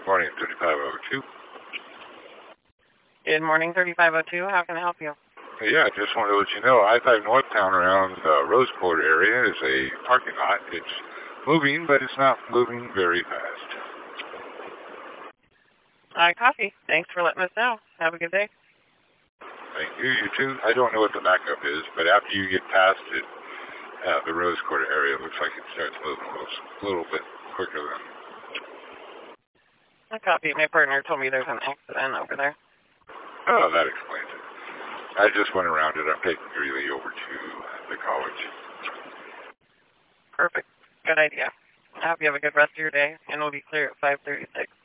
Morning, 3502. Good morning, 3502. How can I help you? Yeah, I just wanted to let you know, I-5 Northtown around Rose Court area is a parking lot. It's moving, but it's not moving very fast. I copy. Thanks for letting us know. Have a good day. Thank you. You too. I don't know what the backup is, but after you get past it, the Rose Court area, it looks like it starts moving a little bit quicker than... I copy. My partner told me there's an accident over there. Oh, that explains it. I just went around it. I'm taking Greeley over to the college. Perfect. Good idea. I hope you have a good rest of your day, and we'll be clear at 5:36.